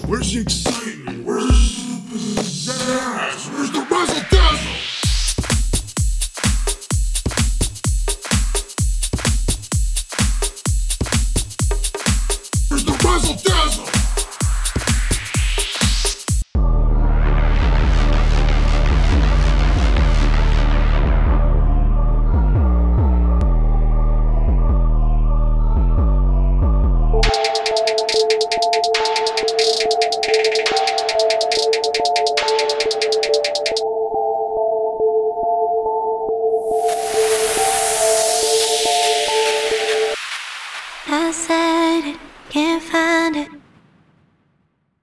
Where's the excitement? Where's the pizzazz? Where's the razzle dazzle? Where's the razzle dazzle? I said it, can't find it.